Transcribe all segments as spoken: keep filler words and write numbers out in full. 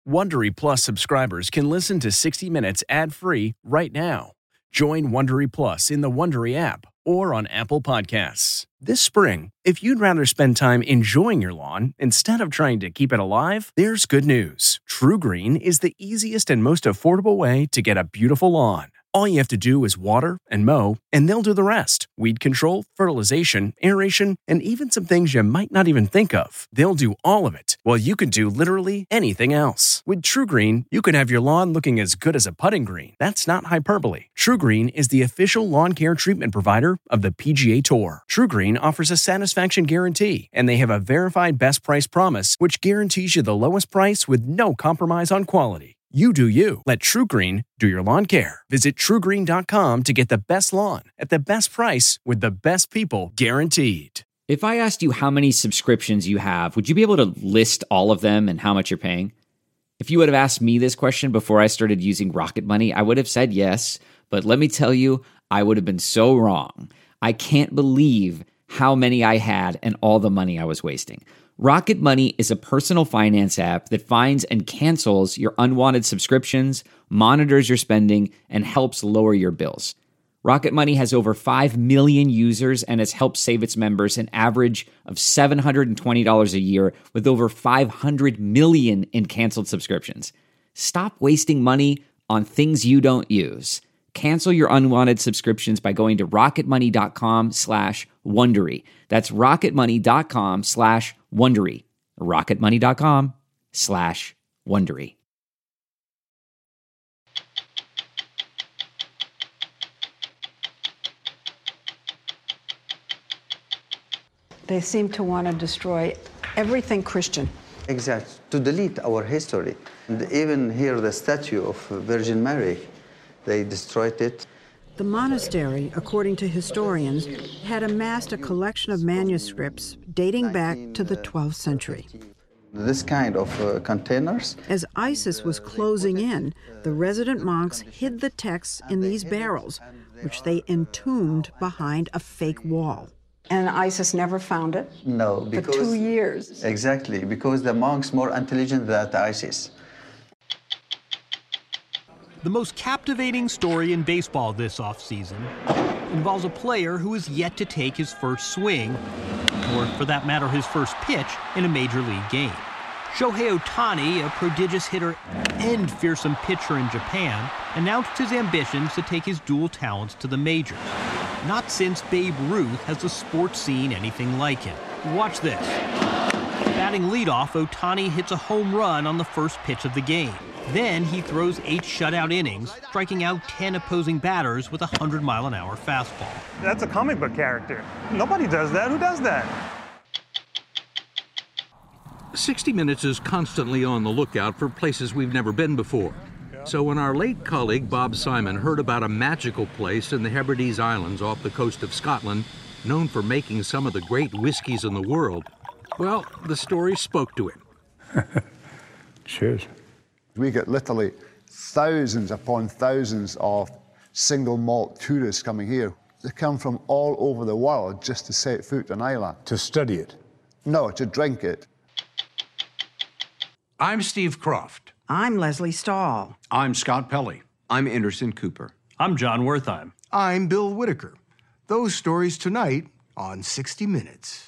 Wondery Plus subscribers can listen to sixty minutes ad-free right now. Join Wondery Plus in the Wondery app or on Apple Podcasts. This spring, if you'd rather spend time enjoying your lawn instead of trying to keep it alive, there's good news. TruGreen is the easiest and most affordable way to get a beautiful lawn. All you have to do is water and mow, and they'll do the rest. Weed control, fertilization, aeration, and even some things you might not even think of. They'll do all of it, while you can do literally anything else. With TruGreen, you can have your lawn looking as good as a putting green. That's not hyperbole. TruGreen is the official lawn care treatment provider of the P G A Tour. TruGreen offers a satisfaction guarantee, and they have a verified best price promise, which guarantees you the lowest price with no compromise on quality. You do you. Let TruGreen do your lawn care. Visit True Green dot com to get the best lawn at the best price with the best people guaranteed. If I asked you how many subscriptions you have, would you be able to list all of them and how much you're paying? If you would have asked me this question before I started using Rocket Money, I would have said yes, but let me tell you, I would have been so wrong. I can't believe how many I had and all the money I was wasting. Rocket Money is a personal finance app that finds and cancels your unwanted subscriptions, monitors your spending, and helps lower your bills. Rocket Money has over five million users and has helped save its members an average of seven hundred twenty dollars a year with over five hundred million in canceled subscriptions. Stop wasting money on things you don't use. Cancel your unwanted subscriptions by going to rocketmoney.com slash Wondery. That's rocketmoney.com slash Wondery. rocketmoney.com slash Wondery. They seem to want to destroy everything Christian. Exactly, to delete our history. And even here, the statue of Virgin Mary, they destroyed it. The monastery, according to historians, had amassed a collection of manuscripts dating back to the twelfth century. This kind of uh, containers. As ISIS was closing in, the resident monks hid the texts in these barrels, which they entombed behind a fake wall. And ISIS never found it? No, because... For two years. Exactly, because the monks more intelligent than the ISIS. The most captivating story in baseball this offseason involves a player who is yet to take his first swing, or for that matter, his first pitch in a major league game. Shohei Ohtani, a prodigious hitter and fearsome pitcher in Japan, announced his ambitions to take his dual talents to the majors. Not since Babe Ruth has the sport seen anything like him. Watch this. Batting leadoff, Ohtani hits a home run on the first pitch of the game. Then he throws eight shutout innings, striking out ten opposing batters with a hundred mile an hour fastball. That's a comic book character. Nobody does that. Who does that? sixty minutes is constantly on the lookout for places we've never been before. So when our late colleague Bob Simon heard about a magical place in the Hebrides Islands off the coast of Scotland, known for making some of the great whiskeys in the world, well, the story spoke to him. Cheers. We get literally thousands upon thousands of single malt tourists coming here. They come from all over the world just to set foot on Islay. To study it? No, to drink it. I'm Steve Croft. I'm Leslie Stahl. I'm Scott Pelley. I'm Anderson Cooper. I'm John Wertheim. I'm Bill Whitaker. Those stories tonight on sixty minutes.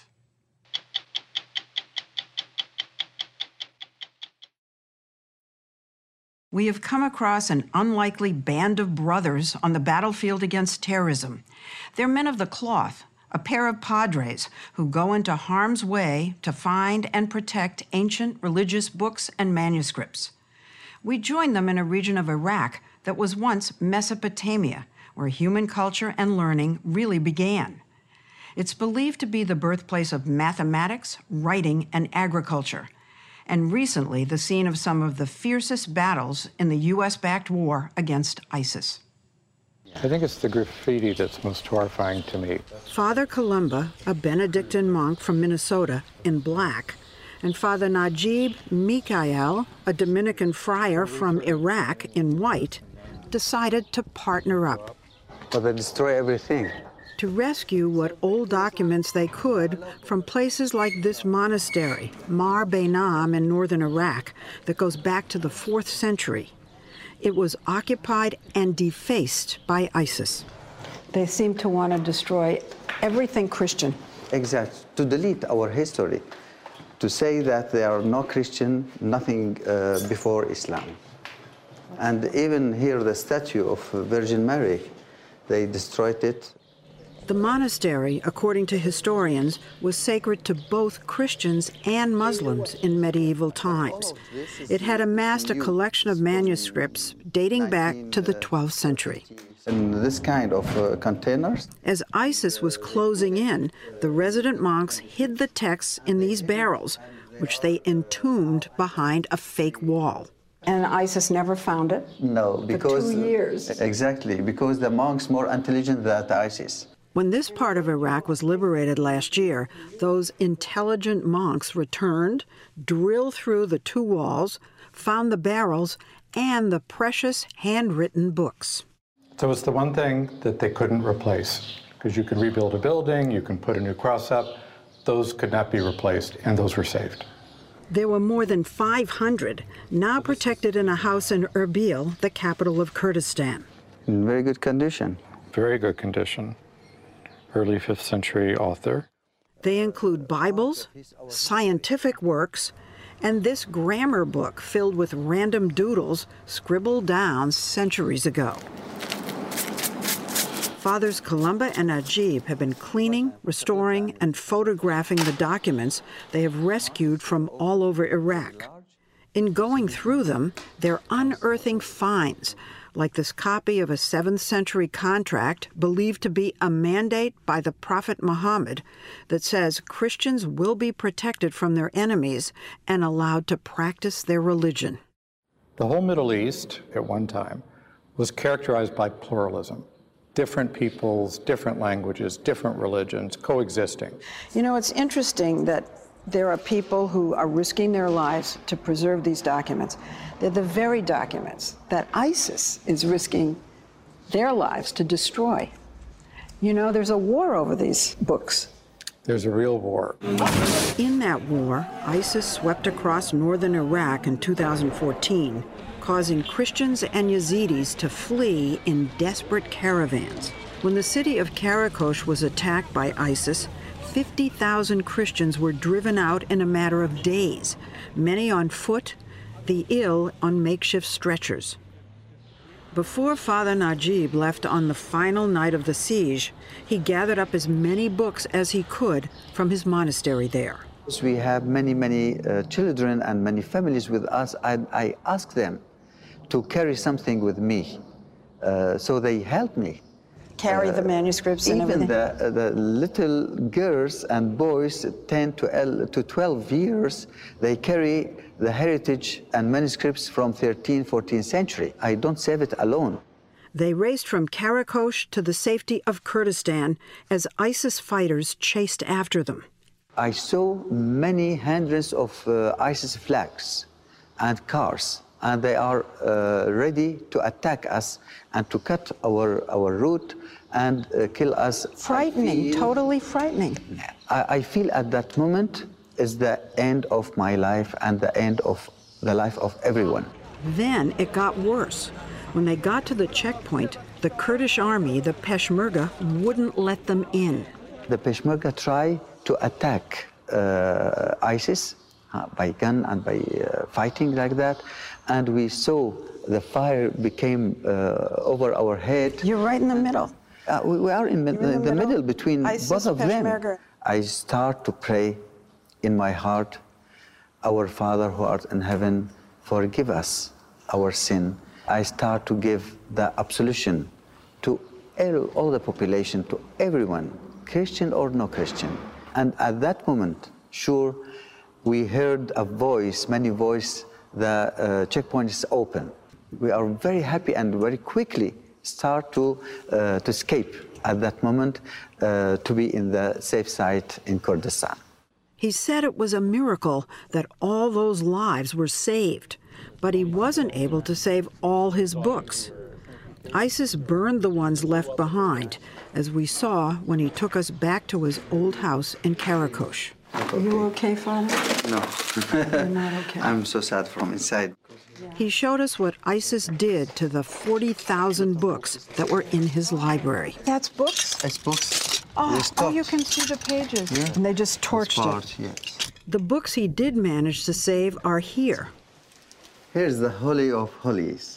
We have come across an unlikely band of brothers on the battlefield against terrorism. They're men of the cloth, a pair of padres who go into harm's way to find and protect ancient religious books and manuscripts. We join them in a region of Iraq that was once Mesopotamia, where human culture and learning really began. It's believed to be the birthplace of mathematics, writing, and agriculture, and recently the scene of some of the fiercest battles in the U S-backed war against ISIS. I think it's the graffiti that's most horrifying to me. Father Columba, a Benedictine monk from Minnesota, in black, and Father Najib Mikhail, a Dominican friar from Iraq, in white, decided to partner up. But they destroy everything. to rescue what old documents they could from places like this monastery, Mar Bainam in northern Iraq, that goes back to the fourth century. It was occupied and defaced by ISIS. They seem to want to destroy everything Christian. Exactly, to delete our history, to say that there are no Christian, nothing uh, before Islam. And even here, the statue of Virgin Mary, they destroyed it. The monastery, according to historians, was sacred to both Christians and Muslims in medieval times. It had amassed a collection of manuscripts dating back to the twelfth century. In this kind of uh, containers. As ISIS was closing in, the resident monks hid the texts in these barrels, which they entombed behind a fake wall. And ISIS never found it? No, because... For two years. Exactly, because the monks more intelligent than the ISIS. When this part of Iraq was liberated last year, those intelligent monks returned, drilled through the two walls, found the barrels, and the precious handwritten books. So it's the one thing that they couldn't replace, because you can rebuild a building, you can put a new cross up. Those could not be replaced, and those were saved. There were more than five hundred, now protected in a house in Erbil, the capital of Kurdistan. In very good condition. Very good condition. Early fifth century author. They include Bibles, scientific works, and this grammar book filled with random doodles scribbled down centuries ago. Fathers Columba and Najib have been cleaning, restoring, and photographing the documents they have rescued from all over Iraq. In going through them, they're unearthing finds, like this copy of a seventh century contract believed to be a mandate by the Prophet Muhammad that says Christians will be protected from their enemies and allowed to practice their religion. The whole Middle East, at one time, was characterized by pluralism. Different peoples, different languages, different religions coexisting. You know, it's interesting that there are people who are risking their lives to preserve these documents. They're the very documents that ISIS is risking their lives to destroy. You know, there's a war over these books. There's a real war. In that war, ISIS swept across northern Iraq in two thousand fourteen, causing Christians and Yazidis to flee in desperate caravans. When the city of Karakosh was attacked by ISIS, fifty thousand Christians were driven out in a matter of days, many on foot, the ill on makeshift stretchers. Before Father Najib left on the final night of the siege, he gathered up as many books as he could from his monastery there. We have many, many uh, children and many families with us. I, I ask them to carry something with me, uh, so they help me. Carry uh, the manuscripts and even everything? Even the, the little girls and boys, ten to twelve years, they carry the heritage and manuscripts from thirteenth, fourteenth century. I don't save it alone. They raced from Karakosh to the safety of Kurdistan as ISIS fighters chased after them. I saw many hundreds of uh, ISIS flags and cars, and they are uh, ready to attack us and to cut our, our route and uh, kill us. Frightening, feel, totally frightening. I, I feel at that moment is the end of my life and the end of the life of everyone. Then it got worse. When they got to the checkpoint, the Kurdish army, the Peshmerga, wouldn't let them in. The Peshmerga tried to attack uh, ISIS uh, by gun and by uh, fighting like that, and we saw the fire became uh, over our head. You're right in the middle. Uh, we, we are in, in the, the middle, middle between ISIS, both of Peshmerga. them. I start to pray in my heart, our Father who art in heaven, forgive us our sin. I start to give the absolution to all the population, to everyone, Christian or no Christian. And at that moment, sure, we heard a voice, many voices, the uh, checkpoint is open. We are very happy and very quickly start to, uh, to escape at that moment uh, to be in the safe side in Kurdistan. He said it was a miracle that all those lives were saved, but he wasn't able to save all his books. ISIS burned the ones left behind, as we saw when he took us back to his old house in Karakosh. Are you okay, Father? No. You're not okay. I'm so sad from inside. He showed us what ISIS did to the forty thousand books that were in his library. That's books? It's books. Oh, oh, you can see the pages. Yeah. And they just torched part, it. Yes. The books he did manage to save are here. Here's the Holy of Holies.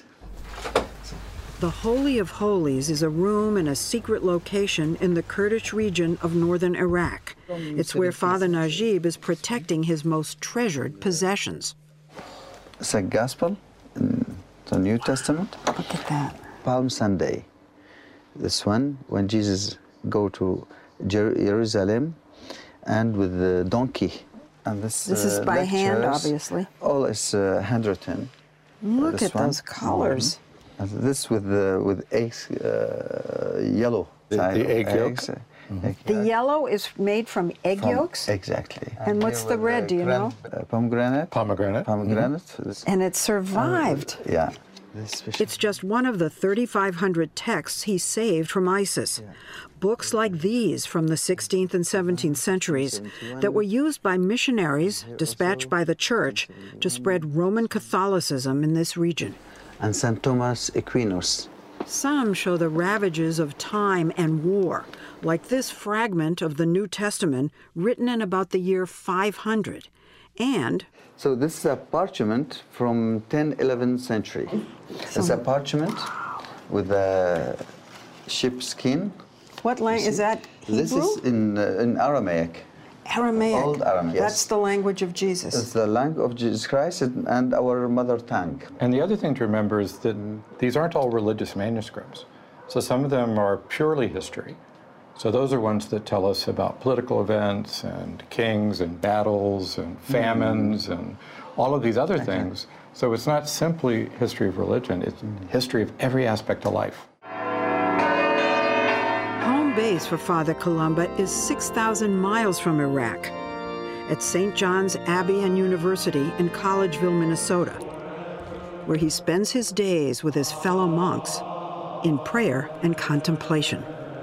The Holy of Holies is a room in a secret location in the Kurdish region of northern Iraq. It's where Father Najib is protecting his most treasured possessions. It's a gospel in the New Testament. Look at that. Palm Sunday. This one, when Jesus go to Jer Jerusalem and with the donkey. And this This is uh, by hand, lectures, obviously. All is uh, handwritten. Look This at one. those colors. And this with the with eggs, uh, yellow. The- side the of egg yolk? eggs, uh, Mhm. egg The yolk. yellow is made from egg From- yolks? Exactly. And what's here the with red, do you know? Uh, pomegranate. Pomegranate. Pomegranate. This- And it survived. yeah. This special- It's just one of the thirty-five hundred texts he saved from ISIS. Books like these from the sixteenth and seventeenth centuries that were used by missionaries dispatched by the church to spread Roman Catholicism in this region. And Saint Thomas Aquinas. Some show the ravages of time and war, like this fragment of the New Testament written in about the year five hundred. And So this is a parchment from tenth, eleventh century. It's a parchment with a sheep skin. what language is that? Hebrew? This is in uh, in Aramaic. Aramaic. Old Aramaic. That's Yes. the language of Jesus. It's the language of Jesus Christ and- and our mother tongue. And the other thing to remember is that these aren't all religious manuscripts. So some of them are purely history. So those are ones that tell us about political events and kings and battles and famines and all of these other things. So it's not simply history of religion, it's history of every aspect of life. Home base for Father Columba is six thousand miles from Iraq, at Saint John's Abbey and University in Collegeville, Minnesota, where he spends his days with his fellow monks in prayer and contemplation.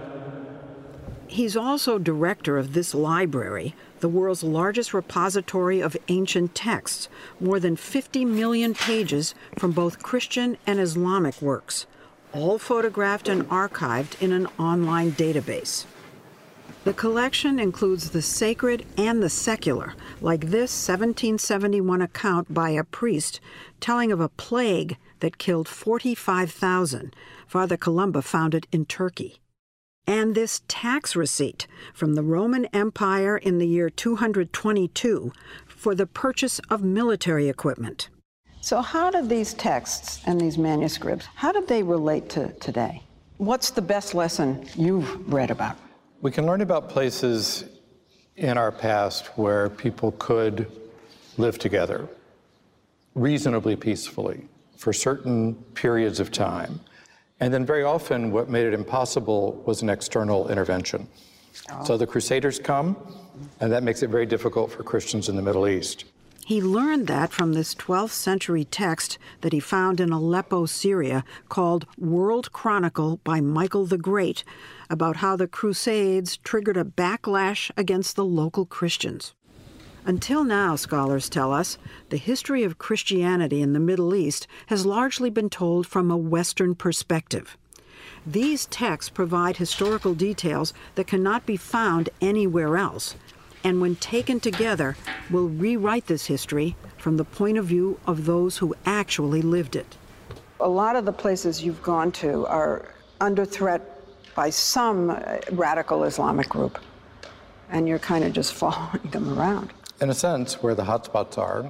He's also director of this library, the world's largest repository of ancient texts, more than fifty million pages from both Christian and Islamic works, all photographed and archived in an online database. The collection includes the sacred and the secular, like this seventeen seventy-one account by a priest telling of a plague that killed forty-five thousand. Father Columba found it in Turkey. And this tax receipt from the Roman Empire in the year two hundred twenty-two for the purchase of military equipment. So how did these texts and these manuscripts, how did they relate to today? What's the best lesson you've read about? We can learn about places in our past where people could live together reasonably peacefully for certain periods of time. And then very often what made it impossible was an external intervention. Oh. So the Crusaders come, and that makes it very difficult for Christians in the Middle East. He learned that from this twelfth century text that he found in Aleppo, Syria, called World Chronicle by Michael the Great, about how the Crusades triggered a backlash against the local Christians. Until now, scholars tell us, the history of Christianity in the Middle East has largely been told from a Western perspective. These texts provide historical details that cannot be found anywhere else, and when taken together, will rewrite this history from the point of view of those who actually lived it. A lot of the places you've gone to are under threat by some radical Islamic group, and you're kind of just following them around. In a sense, where the hotspots are.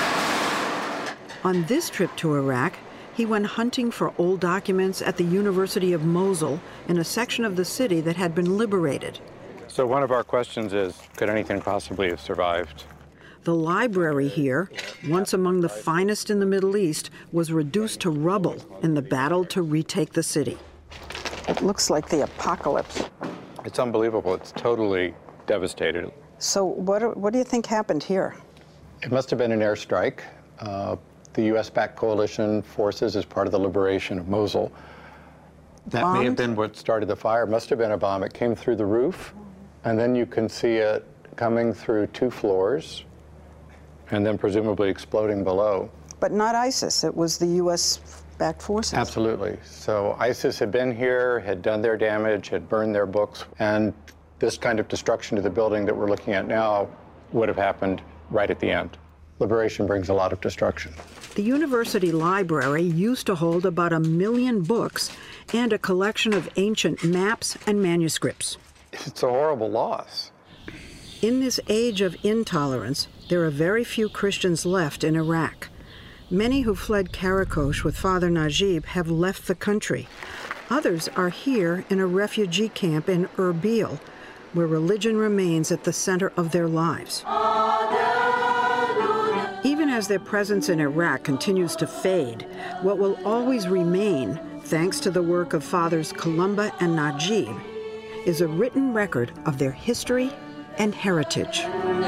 On this trip to Iraq, he went hunting for old documents at the University of Mosul in a section of the city that had been liberated. So one of our questions is, could anything possibly have survived? The library here, once among the finest in the Middle East, was reduced to rubble in the battle to retake the city. It looks like the apocalypse. It's unbelievable. It's totally devastated. So what, what do you think happened here? It must have been an airstrike. Uh, the U S-backed coalition forces, as part of the liberation of Mosul, That may have been what started the fire. Must have been a bomb. It came through the roof, and then you can see it coming through two floors, and then presumably exploding below. But not ISIS. It was the U S-backed forces. Absolutely. So ISIS had been here, had done their damage, had burned their books, and this kind of destruction to the building that we're looking at now would have happened right at the end. Liberation brings a lot of destruction. The university library used to hold about a million books and a collection of ancient maps and manuscripts. It's a horrible loss. In this age of intolerance, there are very few Christians left in Iraq. Many who fled Karakosh with Father Najib have left the country. Others are here in a refugee camp in Erbil, where religion remains at the center of their lives. Even as their presence in Iraq continues to fade, what will always remain, thanks to the work of Fathers Columba and Najib, is a written record of their history and heritage.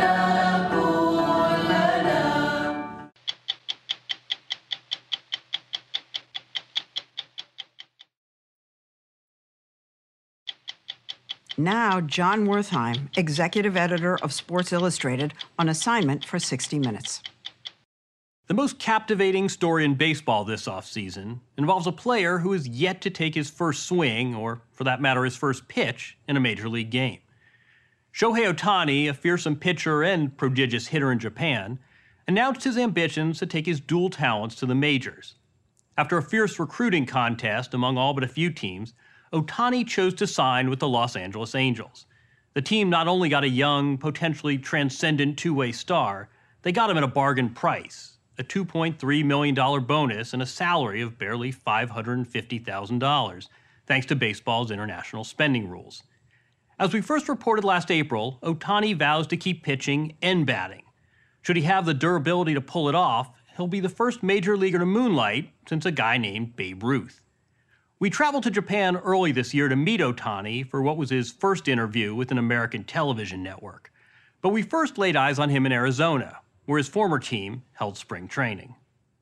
Now, John Wertheim, executive editor of Sports Illustrated, on assignment for sixty minutes. The most captivating story in baseball this offseason involves a player who is yet to take his first swing, or for that matter, his first pitch, in a major league game. Shohei Ohtani, a fearsome pitcher and prodigious hitter in Japan, announced his ambitions to take his dual talents to the majors. After a fierce recruiting contest among all but a few teams, Ohtani chose to sign with the Los Angeles Angels. The team not only got a young, potentially transcendent two-way star, they got him at a bargain price, a two point three million dollars bonus and a salary of barely five hundred fifty thousand dollars, thanks to baseball's international spending rules. As we first reported last April, Ohtani vows to keep pitching and batting. Should he have the durability to pull it off, he'll be the first major leaguer to moonlight since a guy named Babe Ruth. We traveled to Japan early this year to meet Ohtani for what was his first interview with an American television network. But we first laid eyes on him in Arizona, where his former team held spring training.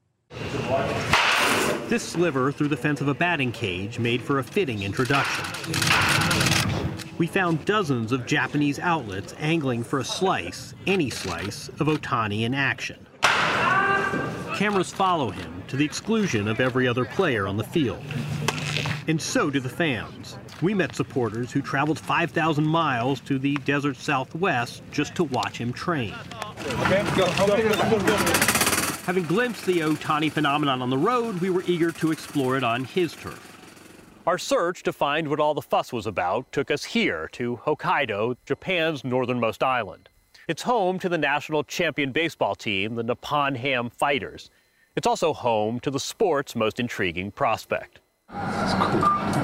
This sliver through the fence of a batting cage made for a fitting introduction. We found dozens of Japanese outlets angling for a slice, any slice, of Ohtani in action. Cameras follow him to the exclusion of every other player on the field. And so do the fans. We met supporters who traveled five thousand miles to the desert Southwest just to watch him train. Okay, go, go, go, go, go. Having glimpsed the Ohtani phenomenon on the road, we were eager to explore it on his turf. Our search to find what all the fuss was about took us here to Hokkaido, Japan's northernmost island. It's home to the national champion baseball team, the Nippon Ham Fighters. It's also home to the sport's most intriguing prospect. That's cool.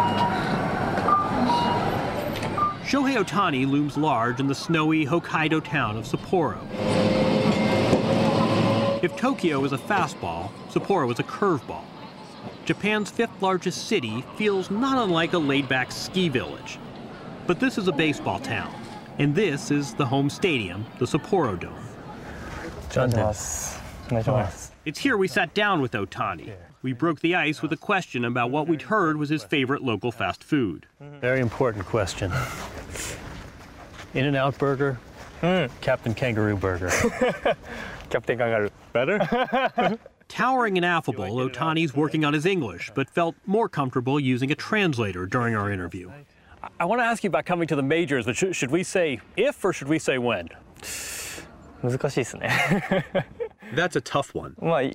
Shohei Ohtani looms large in the snowy Hokkaido town of Sapporo. If Tokyo is a fastball, Sapporo is a curveball. Japan's fifth largest city feels not unlike a laid-back ski village. But this is a baseball town, and this is the home stadium, the Sapporo Dome. It's here we sat down with Ohtani. We broke the ice with a question about what we'd heard was his favorite local fast food. Very important question. In-N-Out Burger, mm. Captain Kangaroo Burger. Captain Kangaroo. Better? Towering and affable, Ohtani's working on his English, but felt more comfortable using a translator during our interview. I want to ask you about coming to the majors, but sh should we say if or should we say when? That's a tough one.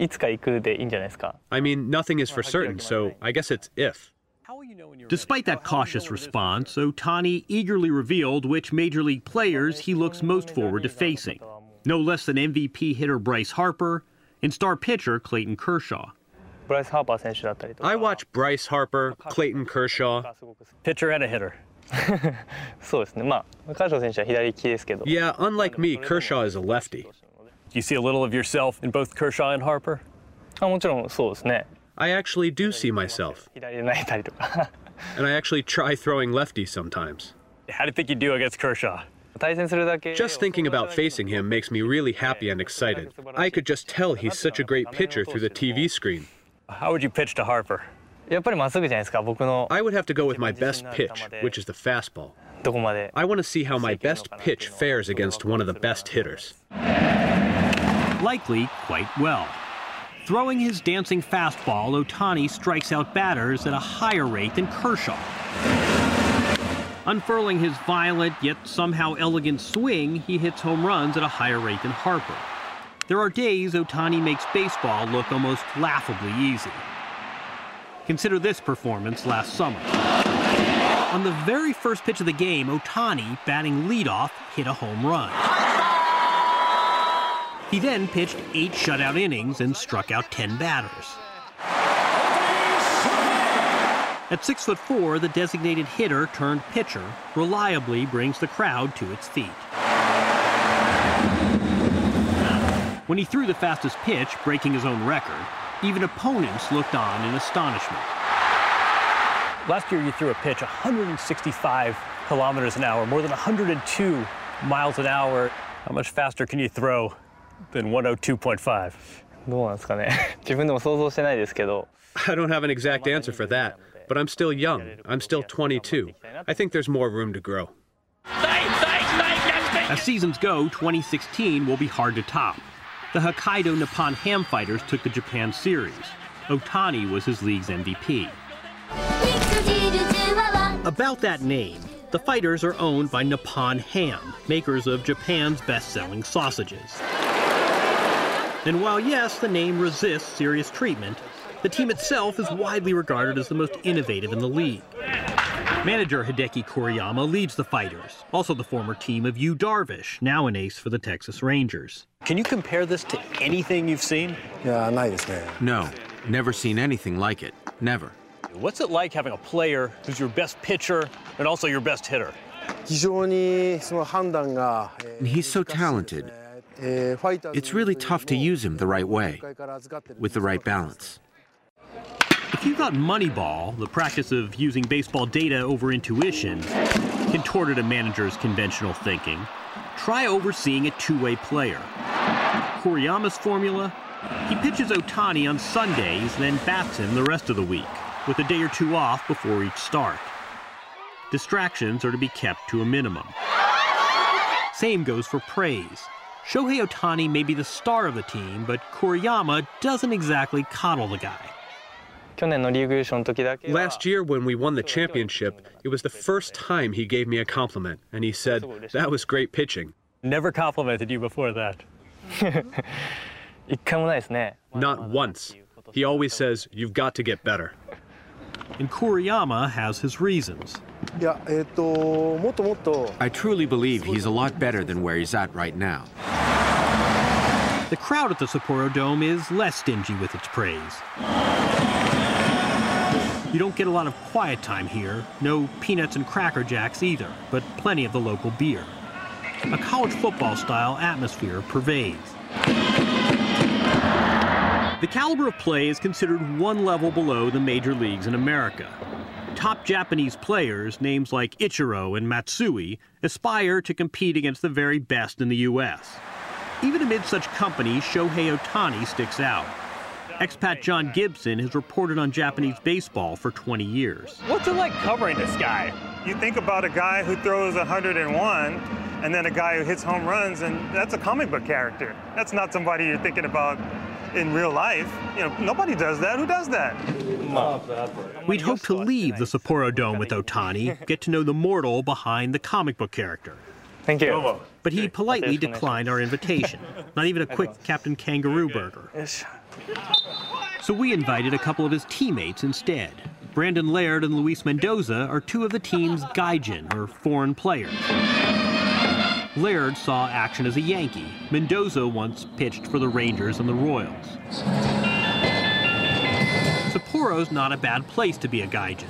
I mean, nothing is for certain, so I guess it's if. Despite that cautious response, Ohtani eagerly revealed which major league players he looks most forward to facing. No less than M V P hitter Bryce Harper and star pitcher Clayton Kershaw. I watch Bryce Harper, Clayton Kershaw. Pitcher and a hitter. Yeah, unlike me, Kershaw is a lefty. Do you see a little of yourself in both Kershaw and Harper? I actually do see myself. And I actually try throwing lefty sometimes. How do you think you do against Kershaw? Just thinking about facing him makes me really happy and excited. I could just tell he's such a great pitcher through the T V screen. How would you pitch to Harper? I would have to go with my best pitch, which is the fastball. I want to see how my best pitch fares against one of the best hitters. Likely quite well. Throwing his dancing fastball, Ohtani strikes out batters at a higher rate than Kershaw. Unfurling his violent yet somehow elegant swing, he hits home runs at a higher rate than Harper. There are days Ohtani makes baseball look almost laughably easy. Consider this performance last summer. On the very first pitch of the game, Ohtani, batting leadoff, hit a home run. He then pitched eight shutout innings and struck out ten batters. At six foot four, the designated hitter turned pitcher reliably brings the crowd to its feet. When he threw the fastest pitch, breaking his own record, even opponents looked on in astonishment. Last year you threw a pitch one hundred sixty-five kilometers an hour, more than one hundred two miles an hour. How much faster can you throw than one oh two point five? I don't have an exact answer for that, but I'm still young. I'm still twenty-two. I think there's more room to grow. As seasons go, twenty sixteen will be hard to top. The Hokkaido Nippon Ham Fighters took the Japan Series. Ohtani was his league's M V P. About that name, the Fighters are owned by Nippon Ham, makers of Japan's best-selling sausages. And while yes, the name resists serious treatment, the team itself is widely regarded as the most innovative in the league. Manager Hideki Kuriyama leads the Fighters, also the former team of Yu Darvish, now an ace for the Texas Rangers. Can you compare this to anything you've seen? No, never seen anything like it. Never. What's it like having a player who's your best pitcher and also your best hitter? He's so talented. It's really tough to use him the right way, with the right balance. If you thought Moneyball, the practice of using baseball data over intuition, contorted a manager's conventional thinking, try overseeing a two-way player. Kuriyama's formula? He pitches Ohtani on Sundays, then bats him the rest of the week, with a day or two off before each start. Distractions are to be kept to a minimum. Same goes for praise. Shohei Ohtani may be the star of the team, but Kuriyama doesn't exactly coddle the guy. Last year when we won the championship, it was the first time he gave me a compliment, and he said, "That was great pitching." Never complimented you before that. Not once. He always says, "You've got to get better." And Kuriyama has his reasons. I truly believe he's a lot better than where he's at right now. The crowd at the Sapporo Dome is less stingy with its praise. You don't get a lot of quiet time here, no peanuts and Cracker Jacks either, but plenty of the local beer. A college football-style atmosphere pervades. The caliber of play is considered one level below the major leagues in America. Top Japanese players, names like Ichiro and Matsui, aspire to compete against the very best in the U S. Even amid such company, Shohei Ohtani sticks out. Expat John Gibson has reported on Japanese baseball for twenty years. What's it like covering this guy? You think about a guy who throws one hundred one and then a guy who hits home runs, and that's a comic book character. That's not somebody you're thinking about in real life. You know, nobody does that. Who does that? We'd hoped to leave the Sapporo Dome with Ohtani, get to know the mortal behind the comic book character. Thank you. But he politely declined our invitation. Not even a quick Captain Kangaroo burger. So we invited a couple of his teammates instead. Brandon Laird and Luis Mendoza are two of the team's gaijin, or foreign players. Laird saw action as a Yankee. Mendoza once pitched for the Rangers and the Royals. Sapporo's not a bad place to be a gaijin.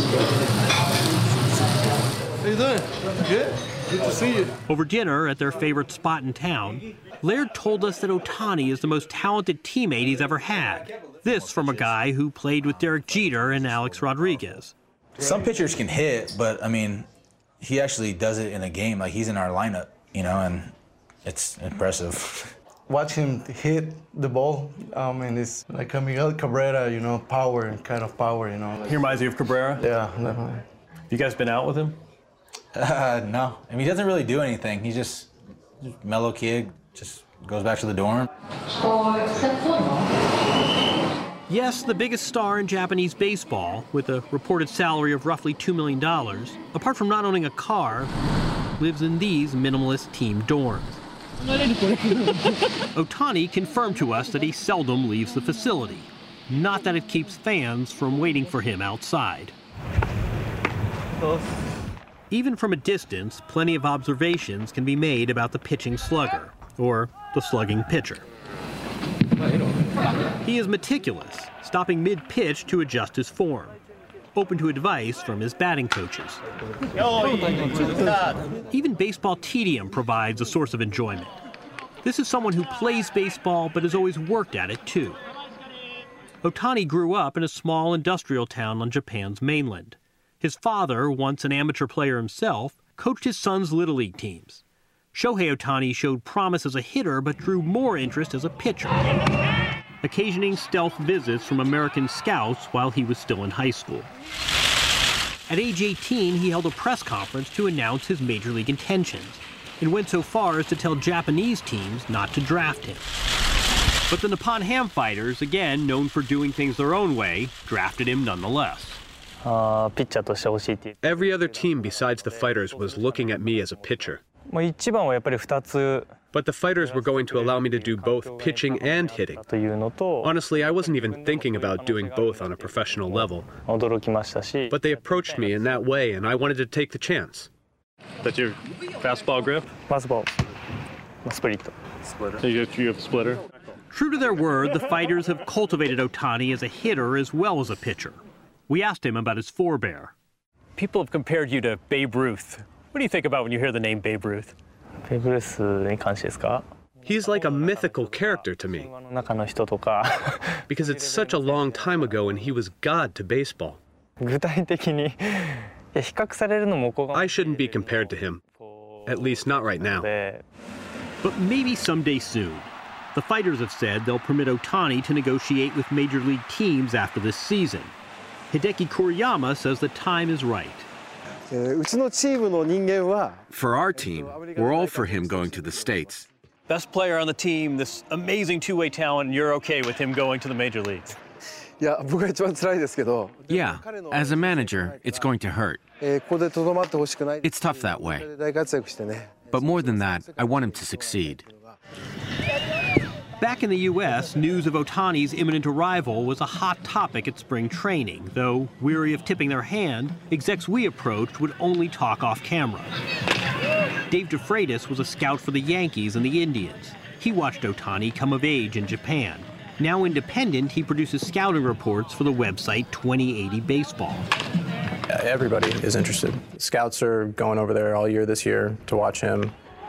How you doing? Good? Good to see you. Over dinner at their favorite spot in town, Laird told us that Ohtani is the most talented teammate he's ever had. This from a guy who played with Derek Jeter and Alex Rodriguez. Some pitchers can hit, but I mean, he actually does it in a game. Like, he's in our lineup, you know, and it's impressive. Watch him hit the ball, um, and it's like a Miguel Cabrera, you know, power, kind of power, you know. Like, he reminds you of Cabrera? Yeah, definitely. You guys been out with him? Uh, no. I mean, he doesn't really do anything. He's just, just a mellow kid, just goes back to the dorm. Yes, the biggest star in Japanese baseball, with a reported salary of roughly two million dollars, apart from not owning a car, lives in these minimalist team dorms. Ohtani confirmed to us that he seldom leaves the facility, not that it keeps fans from waiting for him outside. Even from a distance, plenty of observations can be made about the pitching slugger, or the slugging pitcher. He is meticulous, stopping mid-pitch to adjust his form, open to advice from his batting coaches. Even baseball tedium provides a source of enjoyment. This is someone who plays baseball but has always worked at it too. Ohtani grew up in a small industrial town on Japan's mainland. His father, once an amateur player himself, coached his son's Little League teams. Shohei Ohtani showed promise as a hitter but drew more interest as a pitcher, occasioning stealth visits from American scouts while he was still in high school. At age eighteen, he held a press conference to announce his major league intentions and went so far as to tell Japanese teams not to draft him. But the Nippon Ham Fighters, again known for doing things their own way, drafted him nonetheless. Every other team besides the Fighters was looking at me as a pitcher. But the Fighters were going to allow me to do both pitching and hitting. Honestly, I wasn't even thinking about doing both on a professional level. But they approached me in that way, and I wanted to take the chance. That's your fastball grip? Fastball. Split. So you have, you have a splitter? True to their word, the Fighters have cultivated Ohtani as a hitter as well as a pitcher. We asked him about his forebear. People have compared you to Babe Ruth. What do you think about when you hear the name Babe Ruth? He's like a mythical character to me. Because it's such a long time ago and he was God to baseball. I shouldn't be compared to him. At least not right now. But maybe someday soon. The Fighters have said they'll permit Ohtani to negotiate with major league teams after this season. Hideki Kuriyama says the time is right. For our team, we're all for him going to the States. Best player on the team, this amazing two-way talent, you're okay with him going to the major leagues? Yeah, as a manager, it's going to hurt. It's tough that way. But more than that, I want him to succeed. Back in the U S, news of Ohtani's imminent arrival was a hot topic at spring training, though, weary of tipping their hand, execs we approached would only talk off camera. Dave DeFreitas was a scout for the Yankees and the Indians. He watched Ohtani come of age in Japan. Now independent, he produces scouting reports for the website twenty eighty Baseball. Everybody is interested. Scouts are going over there all year this year to watch him.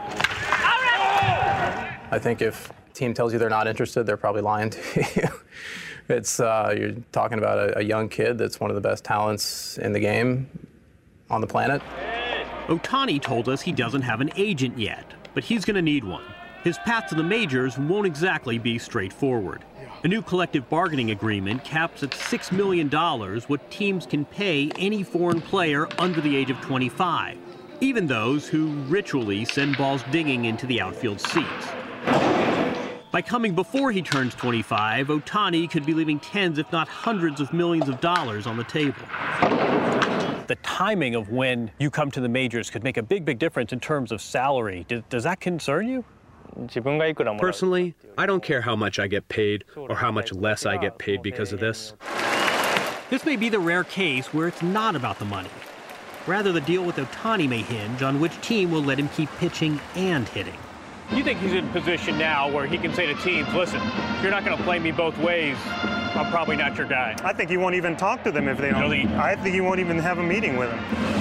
I think if a team tells you they're not interested, they're probably lying to you. It's uh, you're talking about a, a young kid that's one of the best talents in the game on the planet. Ohtani told us he doesn't have an agent yet, but he's going to need one. His path to the majors won't exactly be straightforward. A new collective bargaining agreement caps at six million dollars what teams can pay any foreign player under the age of twenty-five, even those who ritually send balls dinging into the outfield seats. By coming before he turns twenty-five, Ohtani could be leaving tens, if not hundreds of millions of dollars on the table. The timing of when you come to the majors could make a big, big difference in terms of salary. Does, does that concern you? Personally, I don't care how much I get paid or how much less I get paid because of this. This may be the rare case where it's not about the money. Rather, the deal with Ohtani may hinge on which team will let him keep pitching and hitting. You think he's in a position now where he can say to teams, listen, if you're not going to play me both ways, I'm probably not your guy. I think he won't even talk to them if they don't. Really? I think he won't even have a meeting with them.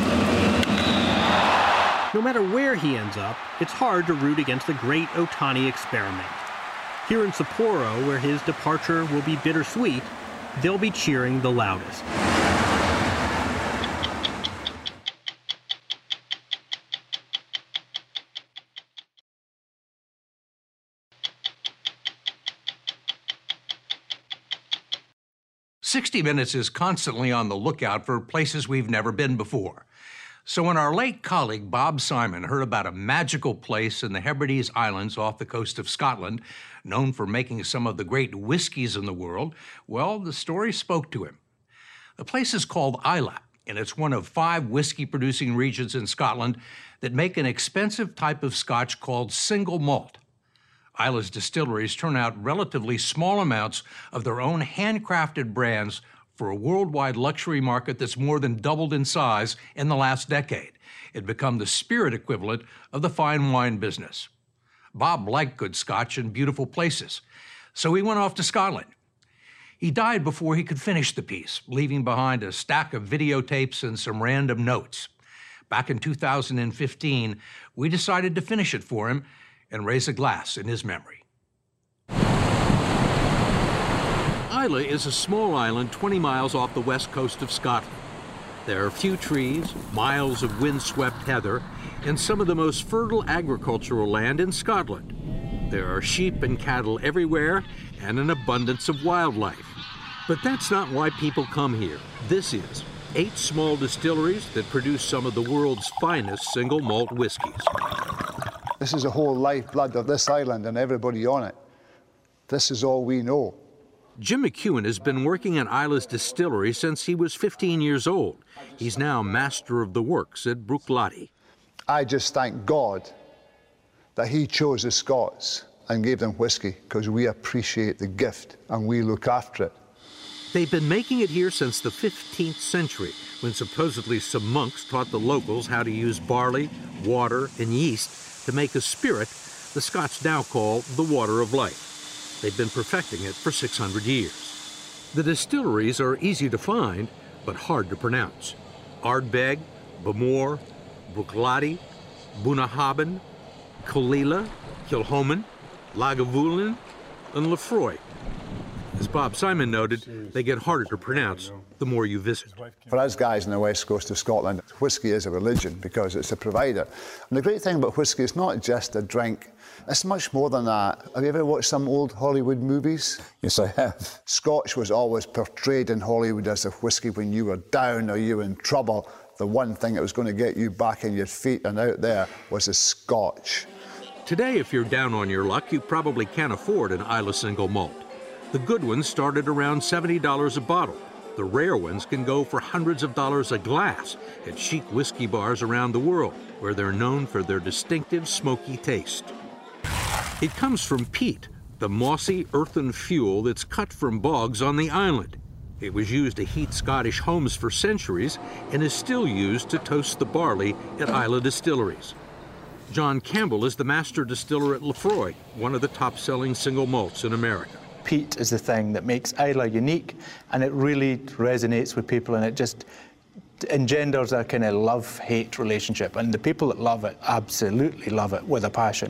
No matter where he ends up, it's hard to root against the great Ohtani experiment. Here in Sapporo, where his departure will be bittersweet, they'll be cheering the loudest. sixty minutes is constantly on the lookout for places we've never been before. So when our late colleague Bob Simon heard about a magical place in the Hebrides Islands off the coast of Scotland, known for making some of the great whiskies in the world, well, the story spoke to him. The place is called Islay, and it's one of five whiskey-producing regions in Scotland that make an expensive type of Scotch called single malt. Islay's distilleries turn out relatively small amounts of their own handcrafted brands for a worldwide luxury market that's more than doubled in size in the last decade. It become the spirit equivalent of the fine wine business. Bob liked good Scotch and beautiful places, so he went off to Scotland. He died before he could finish the piece, leaving behind a stack of videotapes and some random notes. Back in two thousand fifteen, we decided to finish it for him and raise a glass in his memory. Islay is a small island twenty miles off the west coast of Scotland. There are few trees, miles of windswept heather, and some of the most fertile agricultural land in Scotland. There are sheep and cattle everywhere and an abundance of wildlife. But that's not why people come here. This is eight small distilleries that produce some of the world's finest single malt whiskies. This is the whole lifeblood of this island and everybody on it. This is all we know. Jim McEwen has been working at Islay's distillery since he was fifteen years old. He's now master of the works at Bruichladdich. I just thank God that he chose the Scots and gave them whiskey, because we appreciate the gift and we look after it. They've been making it here since the fifteenth century, when supposedly some monks taught the locals how to use barley, water, and yeast to make a spirit the Scots now call the water of life. They've been perfecting it for six hundred years. The distilleries are easy to find, but hard to pronounce. Ardbeg, Bamore, Bruichladdich, Bunnahabhain, Killala, Kilchoman, Lagavulin, and Laphroaig. As Bob Simon noted, they get harder to pronounce the more you visit. For us guys in the west coast of Scotland, whiskey is a religion because it's a provider. And the great thing about whiskey is not just a drink, it's much more than that. Have you ever watched some old Hollywood movies? Yes, I have. Scotch was always portrayed in Hollywood as a whiskey when you were down or you were in trouble. The one thing that was going to get you back on your feet and out there was a Scotch. Today, if you're down on your luck, you probably can't afford an Islay single malt. The good ones start at around seventy dollars a bottle. The rare ones can go for hundreds of dollars a glass at chic whiskey bars around the world, where they're known for their distinctive smoky taste. It comes from peat, the mossy earthen fuel that's cut from bogs on the island. It was used to heat Scottish homes for centuries and is still used to toast the barley at Islay distilleries. John Campbell is the master distiller at Laphroaig, one of the top-selling single malts in America. Peat is the thing that makes Islay unique, and it really resonates with people, and it just engenders a kind of love-hate relationship, and the people that love it absolutely love it with a passion.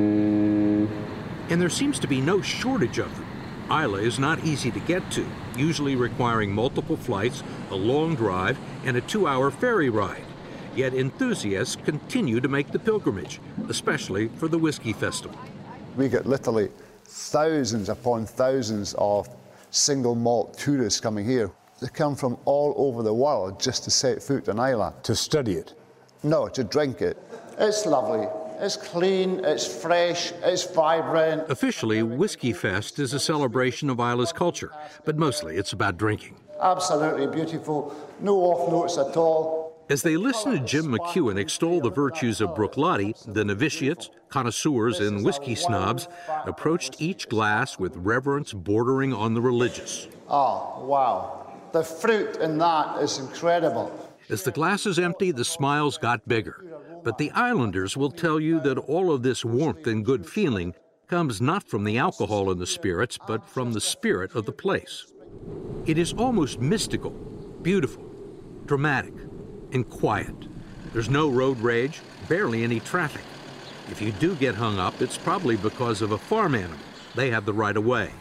And there seems to be no shortage of them. Islay is not easy to get to, usually requiring multiple flights, a long drive, and a two-hour ferry ride. Yet enthusiasts continue to make the pilgrimage, especially for the Whiskey Festival. We get literally thousands upon thousands of single malt tourists coming here. They come from all over the world just to set foot in Islay. To study it? No, to drink it. It's lovely. It's clean, it's fresh, it's vibrant. Officially, Whiskey Fest is a celebration of Islay's culture, but mostly it's about drinking. Absolutely beautiful, no off notes at all. As they listen to Jim McEwen extol the virtues of Bruichladdich, the novitiates, connoisseurs, and whiskey snobs approached each glass with reverence bordering on the religious. Oh, wow. The fruit in that is incredible. As the glasses emptied, the smiles got bigger. But the Islanders will tell you that all of this warmth and good feeling comes not from the alcohol in the spirits, but from the spirit of the place. It is almost mystical, beautiful, dramatic, and quiet. There's no road rage, barely any traffic. If you do get hung up, it's probably because of a farm animal. They have the right of way.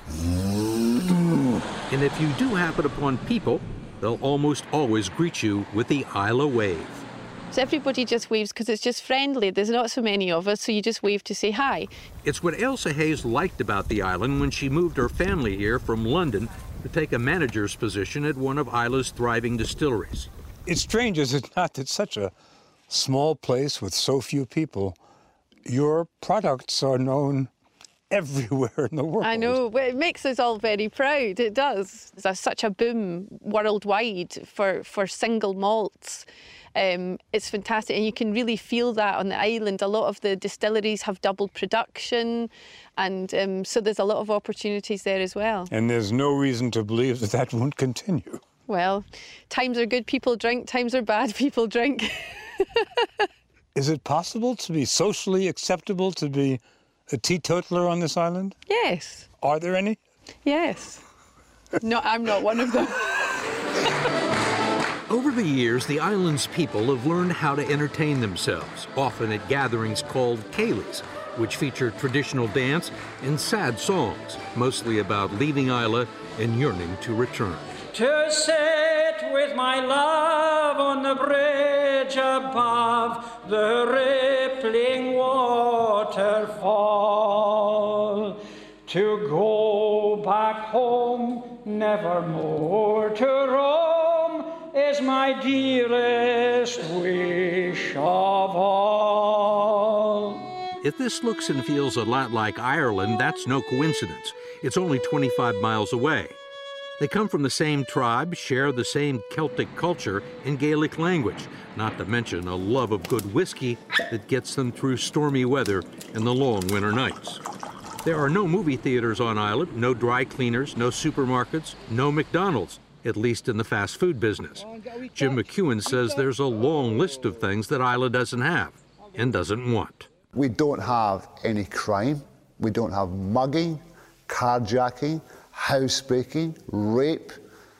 And if you do happen upon people, they'll almost always greet you with the Islay wave. So everybody just waves because it's just friendly. There's not so many of us, so you just wave to say hi. It's what Ailsa Hayes liked about the island when she moved her family here from London to take a manager's position at one of Isla's thriving distilleries. It's strange, is it not, that such a small place with so few people, your products are known everywhere in the world. I know, but it makes us all very proud. It does. There's such a boom worldwide for, for single malts. Um, it's fantastic, and you can really feel that on the island. A lot of the distilleries have doubled production, and um, so there's a lot of opportunities there as well. And there's no reason to believe that that won't continue. Well, times are good, people drink. Times are bad, people drink. Is it possible to be socially acceptable to be a teetotaler on this island? Yes. Are there any? Yes. No, I'm not one of them. Over the years, the island's people have learned how to entertain themselves, often at gatherings called Kayleys, which feature traditional dance and sad songs, mostly about leaving Isla and yearning to return. To sit with my love on the bridge above the rippling waterfall, to go back home, never more to roam, is my dearest wish of all. If this looks and feels a lot like Ireland, that's no coincidence. It's only twenty-five miles away. They come from the same tribe, share the same Celtic culture and Gaelic language, not to mention a love of good whiskey that gets them through stormy weather and the long winter nights. There are no movie theaters on Islay, no dry cleaners, no supermarkets, no McDonald's, at least in the fast food business. Jim McEwen says there's a long list of things that Islay doesn't have and doesn't want. We don't have any crime. We don't have mugging, carjacking, housebreaking, rape,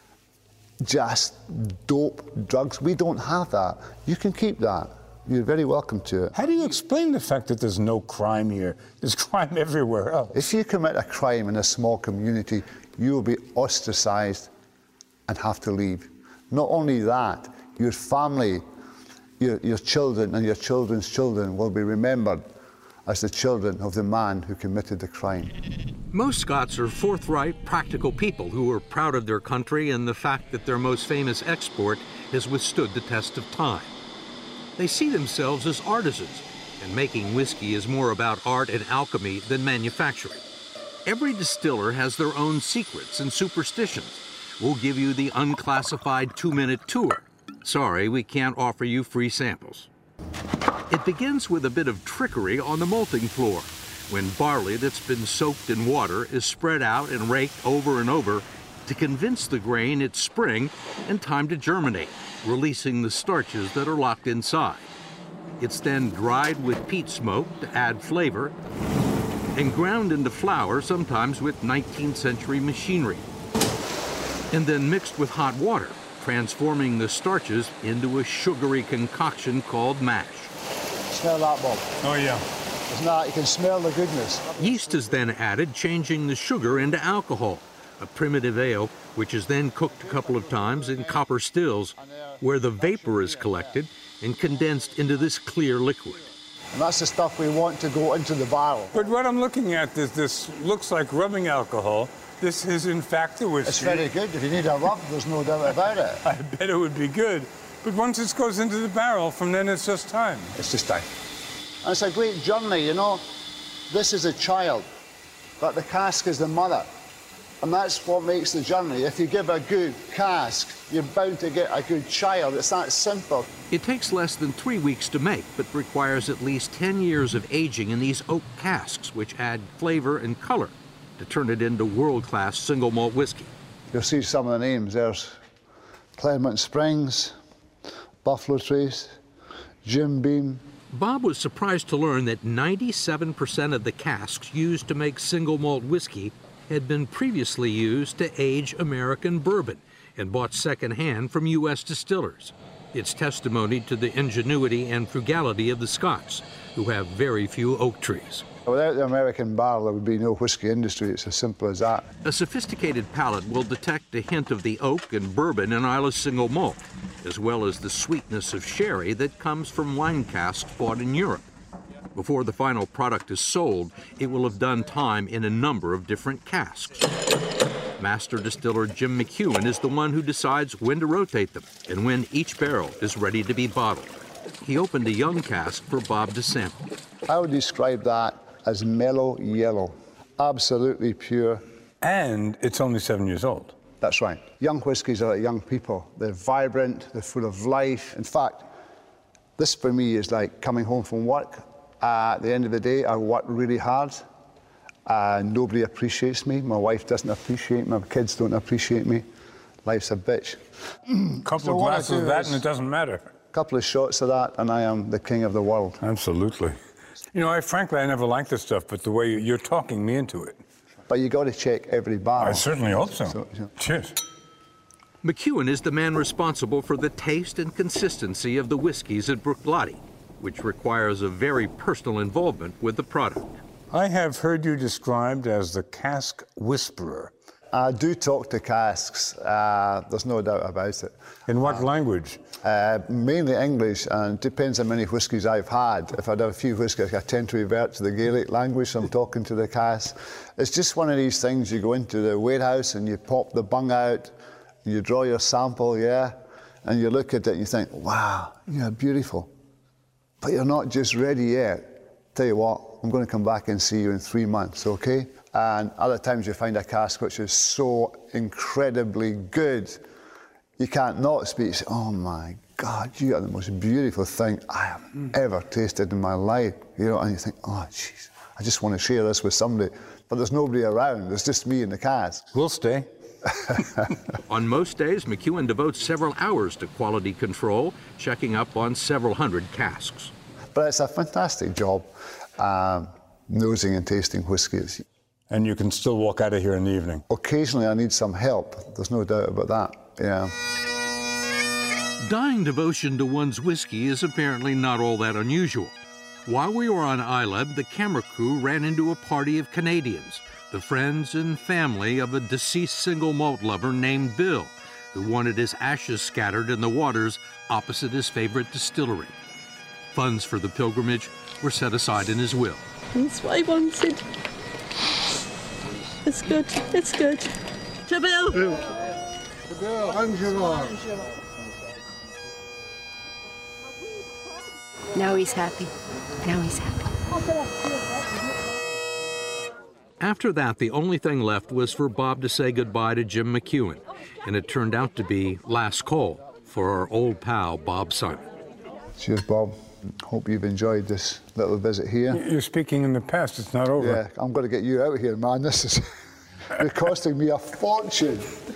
just dope, drugs. We don't have that. You can keep that. You're very welcome to it. How do you explain the fact that there's no crime here? There's crime everywhere else. If you commit a crime in a small community, you will be ostracized and have to leave. Not only that, your family, your, your children and your children's children will be remembered as the children of the man who committed the crime. Most Scots are forthright, practical people who are proud of their country and the fact that their most famous export has withstood the test of time. They see themselves as artisans, and making whiskey is more about art and alchemy than manufacturing. Every distiller has their own secrets and superstitions. We'll give you the unclassified two-minute tour. Sorry, we can't offer you free samples. It begins with a bit of trickery on the malting floor, when barley that's been soaked in water is spread out and raked over and over to convince the grain it's spring and time to germinate, releasing the starches that are locked inside. It's then dried with peat smoke to add flavor and ground into flour, sometimes with nineteenth century machinery, and then mixed with hot water, transforming the starches into a sugary concoction called mash. Smell that, Bob. Oh, yeah. Isn't that, you can smell the goodness. Yeast is then added, changing the sugar into alcohol, a primitive ale, which is then cooked a couple of times in copper stills, where the vapor is collected and condensed into this clear liquid. And that's the stuff we want to go into the barrel. But what I'm looking at is this looks like rubbing alcohol. This is, in fact, a whiskey. It's very good. If you need a rub, there's no doubt about it. I bet it would be good. But once it goes into the barrel, from then it's just time. It's just time. And it's a great journey, you know. This is a child, but the cask is the mother. And that's what makes the journey. If you give a good cask, you're bound to get a good child. It's that simple. It takes less than three weeks to make, but requires at least ten years of aging in these oak casks, which add flavor and color to turn it into world-class single malt whiskey. You'll see some of the names. There's Claremont Springs, Buffalo Trace, Jim Beam. Bob was surprised to learn that ninety-seven percent of the casks used to make single malt whiskey had been previously used to age American bourbon and bought secondhand from U S distillers. It's testimony to the ingenuity and frugality of the Scots, who have very few oak trees. Without the American barrel, there would be no whiskey industry. It's as simple as that. A sophisticated palate will detect a hint of the oak and bourbon in Isla's single malt, as well as the sweetness of sherry that comes from wine casks bought in Europe. Before the final product is sold, it will have done time in a number of different casks. Master distiller Jim McEwen is the one who decides when to rotate them and when each barrel is ready to be bottled. He opened a young cask for Bob to sample. I would describe that as mellow yellow, absolutely pure. And it's only seven years old. That's right. Young whiskies are like young people. They're vibrant, they're full of life. In fact, this for me is like coming home from work. Uh, at the end of the day, I work really hard. Uh, nobody appreciates me. My wife doesn't appreciate me. My kids don't appreciate me. Life's a bitch. A couple So of what I glasses of do that is- and it doesn't matter. A couple of shots of that, and I am the king of the world. Absolutely. You know, I frankly, I never liked this stuff, but the way you're talking me into it. But you got to check every barrel. I certainly hope so. So, yeah. Cheers. McEwen is the man responsible for the taste and consistency of the whiskeys at Bruichladdich, which requires a very personal involvement with the product. I have heard you described as the cask whisperer. I do talk to casks, uh, there's no doubt about it. In what uh, language? Uh, mainly English, and it depends how many whiskies I've had. If I'd have a few whiskies, I tend to revert to the Gaelic language, so I'm talking to the cask. It's just one of these things, you go into the warehouse and you pop the bung out, you draw your sample, yeah, and you look at it and you think, wow, you're beautiful. But you're not just ready yet. Tell you what, I'm going to come back and see you in three months, okay? And other times you find a cask which is so incredibly good, you can't not speak. You say, oh my God, you are the most beautiful thing I have mm. ever tasted in my life. You know, and you think, oh jeez, I just want to share this with somebody. But there's nobody around, there's just me and the cask. We'll stay. On most days, McEwen devotes several hours to quality control, checking up on several hundred casks. But it's a fantastic job, um, nosing and tasting whiskies. And you can still walk out of here in the evening? Occasionally I need some help, there's no doubt about that, yeah. Dying devotion to one's whiskey is apparently not all that unusual. While we were on Islay, the camera crew ran into a party of Canadians, the friends and family of a deceased single malt lover named Bill, who wanted his ashes scattered in the waters opposite his favorite distillery. Funds for the pilgrimage were set aside in his will. That's what I wanted. It's good, it's good. To Bill! Bill, Bill, Angela. Now he's happy. Now he's happy. After that, the only thing left was for Bob to say goodbye to Jim McEwen, and it turned out to be last call for our old pal, Bob Simon. Cheers, Bob. Hope you've enjoyed this little visit here. You're speaking in the past, it's not over. Yeah, I'm going to get you out of here, man. This is you're costing me a fortune.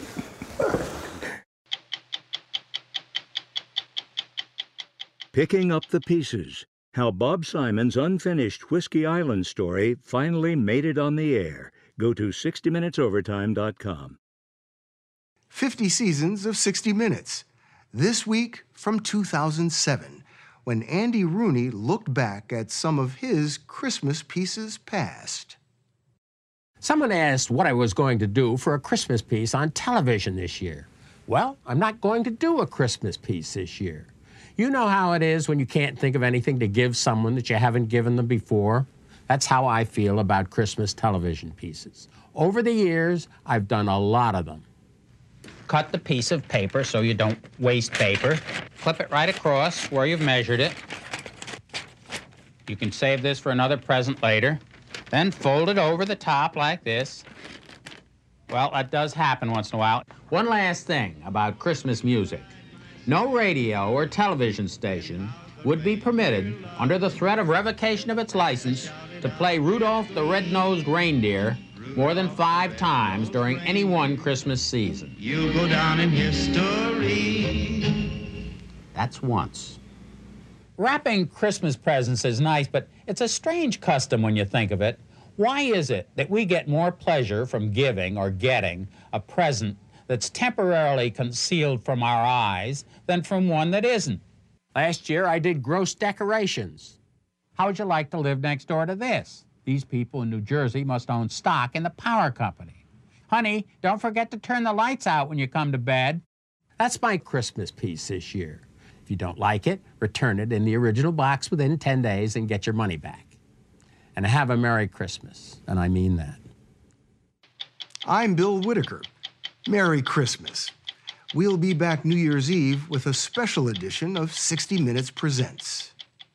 Picking up the pieces. How Bob Simon's unfinished Whiskey Island story finally made it on the air. Go to sixty minutes overtime dot com. fifty seasons of sixty minutes. This week from two thousand seven, when Andy Rooney looked back at some of his Christmas pieces past. Someone asked what I was going to do for a Christmas piece on television this year. Well, I'm not going to do a Christmas piece this year. You know how it is when you can't think of anything to give someone that you haven't given them before? That's how I feel about Christmas television pieces. Over the years, I've done a lot of them. Cut the piece of paper so you don't waste paper. Clip it right across where you've measured it. You can save this for another present later. Then fold it over the top like this. Well, that does happen once in a while. One last thing about Christmas music. No radio or television station would be permitted, under the threat of revocation of its license, to play Rudolph the Red-Nosed Reindeer more than five times during any one Christmas season. You'll go down in history. That's once. Wrapping Christmas presents is nice, but it's a strange custom when you think of it. Why is it that we get more pleasure from giving or getting a present that's temporarily concealed from our eyes than from one that isn't? Last year, I did gross decorations. How would you like to live next door to this? These people in New Jersey must own stock in the power company. Honey, don't forget to turn the lights out when you come to bed. That's my Christmas piece this year. If you don't like it, return it in the original box within ten days and get your money back. And have a Merry Christmas, and I mean that. I'm Bill Whitaker, Merry Christmas. We'll be back New Year's Eve with a special edition of sixty minutes Presents.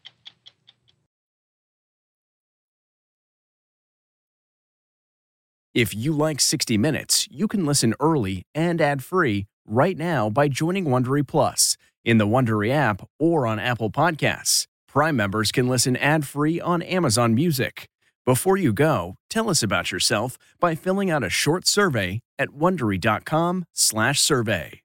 If you like sixty minutes, you can listen early and ad-free right now by joining Wondery Plus in the Wondery app or on Apple Podcasts. Prime members can listen ad-free on Amazon Music. Before you go, tell us about yourself by filling out a short survey at wondery dot com slash survey.